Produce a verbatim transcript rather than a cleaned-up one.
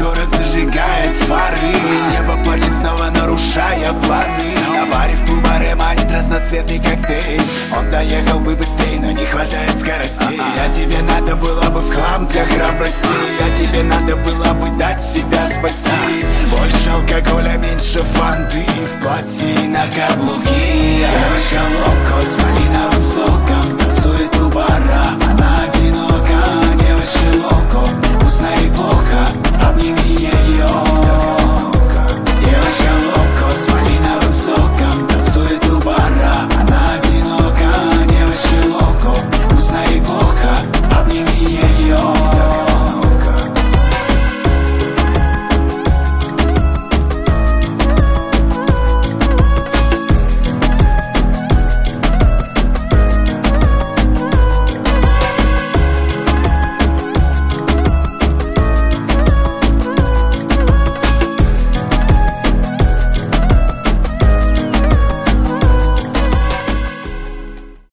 город зажигает фары, небо плачет снова, нарушая планы. На баре в клубаре манит разноцветный коктейль. Он доехал бы быстрее, но не хватает скоростей. А тебе надо было бы в хлам для храбрости, а тебе надо было бы дать себя спасти. Больше алкоголя, меньше фанты, в платье и на каблуки. Девочка локо с малиновым соком танцует у бара, она одета